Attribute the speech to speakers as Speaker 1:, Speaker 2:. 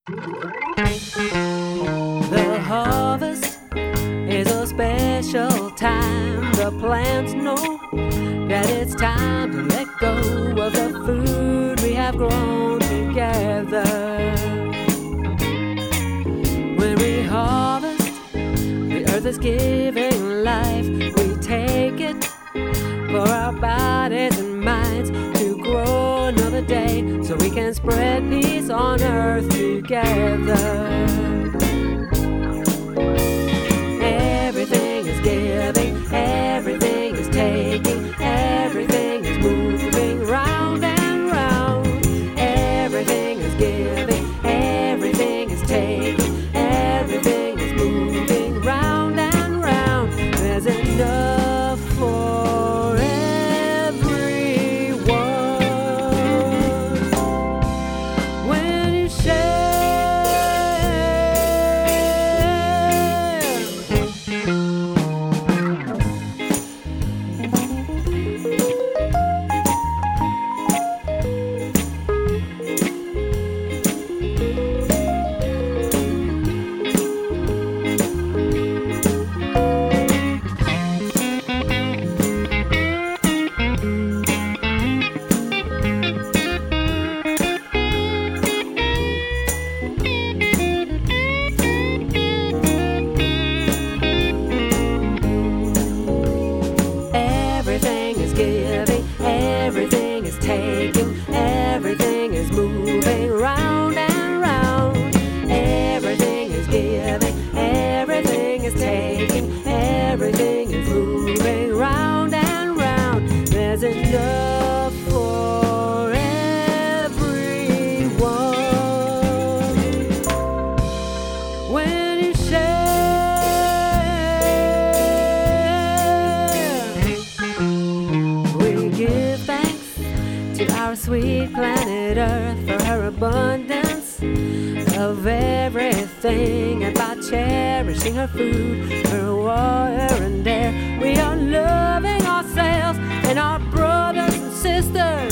Speaker 1: The harvest is a special time. The plants know that it's time to let go of the food we have grown together. When we harvest, the earth is giving life. We take it for our bodies and minds to grow another day, so we can spread peace on earth together. Everything is giving, everything is taking, everything is moving round and round. Everything is giving, everything is taking, everything is moving round and round. There's enough for everyone when you share. Everything is giving, everything is taking, everything is moving round and round. Everything is giving, everything is taking, everything is moving round and round. There's enough for everyone when you share. We give thanks to our sweet planet Earth for her abundance of everything, and by cherishing her food, her water and air, we are loving ourselves and our brothers and sisters